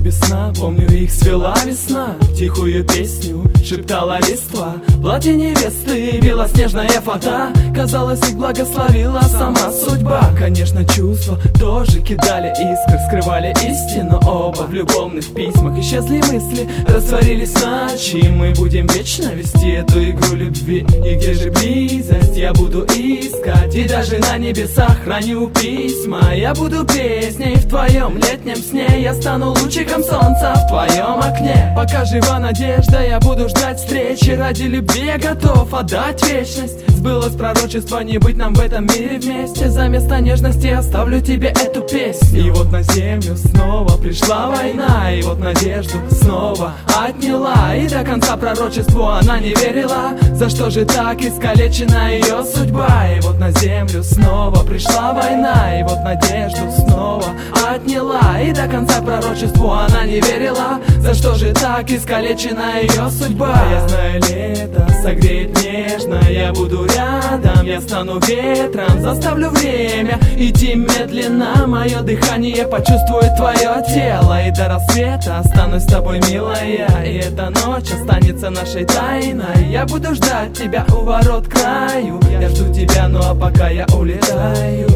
без сна, помню, их свела весна. Тихую песню шептала листва. Платье невесты, белоснежная фата. Казалось, их благословила сама судьба. Конечно, чувства тоже кидали искры, скрывали истину оба. В любовных письмах исчезли мысли, растворились ночи. Мы будем вечно вести эту игру любви. И где же близость, я буду искать. И даже на небесах храню письма. Я буду песней в твоем летнем сне. Я стану лучиком солнца в твоем окне. Пока жива надежда, я буду ждать встречи. Ради любви я готов отдать вечность. Сбылось пророчество не быть нам в этом мире вместе. За место нежности оставлю тебе эту песню. И вот на землю снова пришла война. И вот надежду снова отняла. И до конца пророчеству она не верила. За что же так искалечена ее судьба? И вот на землю снова пришла война. И вот надежду снова отняла. И до конца пророчеству она не верила. За что же так искалечена ее судьба? Я знаю, лето согреет нежно. Я буду рядом, я стану ветром. Заставлю время идти медленно. Мое дыхание почувствует твое тело. И до рассвета останусь с тобой, милая. И эта ночь останется нашей тайной. Я буду ждать тебя у ворот краю. Я жду тебя, ну а пока я улетаю.